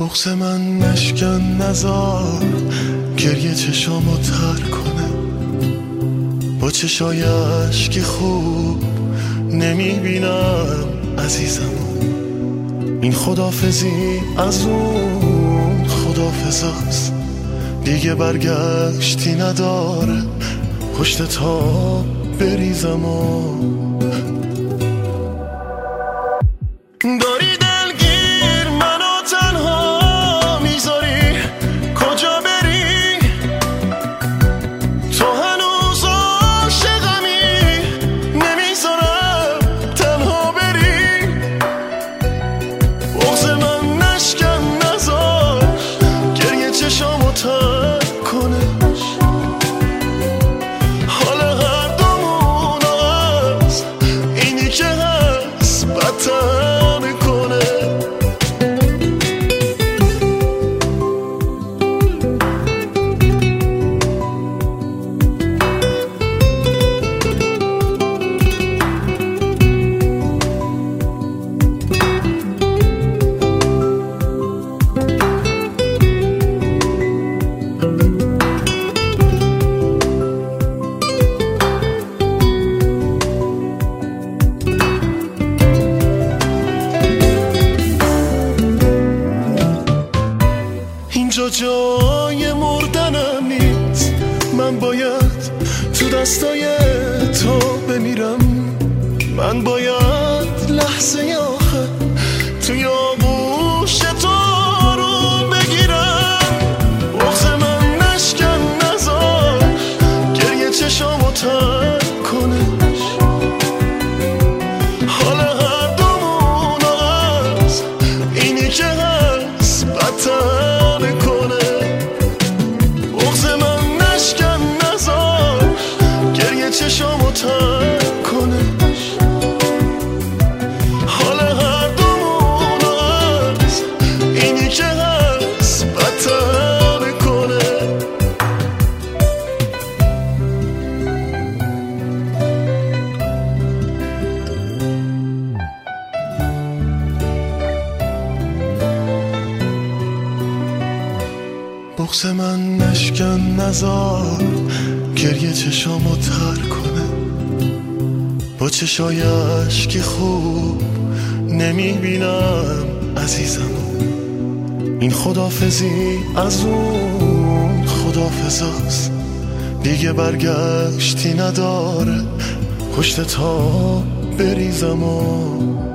بغض من نشکن نزار گریه چشامو تر کنه، با چشای عشقی خوب نمیبینم عزیزمو. این خدافزی از اون خدافزاست، دیگه برگشتی نداره پشت تا بریزمو. داری دلگیر منو تنها میذاری، کجا بری؟ تو هنوز عاشقمی، نمیذارم تنها بری. بغض من نشکن نزار گریه چشامو تر کنه، حال هر دومون از اینی که هست بدتر. اینجا جای مردنم نیست، من باید تو دستای تو بمیرم. من باید لحظه آخر توی آغوش تو رو بگیرم. بغض من نشکن نزار گریه چشامو تر کنه، حال هر دومون از اینی که هست بدتر. چشامو تر کنه، حال هر دومون از اینی که هست بدتر کنه. بغض من نشکن نزار گریه چشامو تر کنه، با چشای عشقی خوب نمیبینم عزیزمو. این خدافزی از اون خدافزاست، دیگه برگشتی نداره پشت تا بریزمو.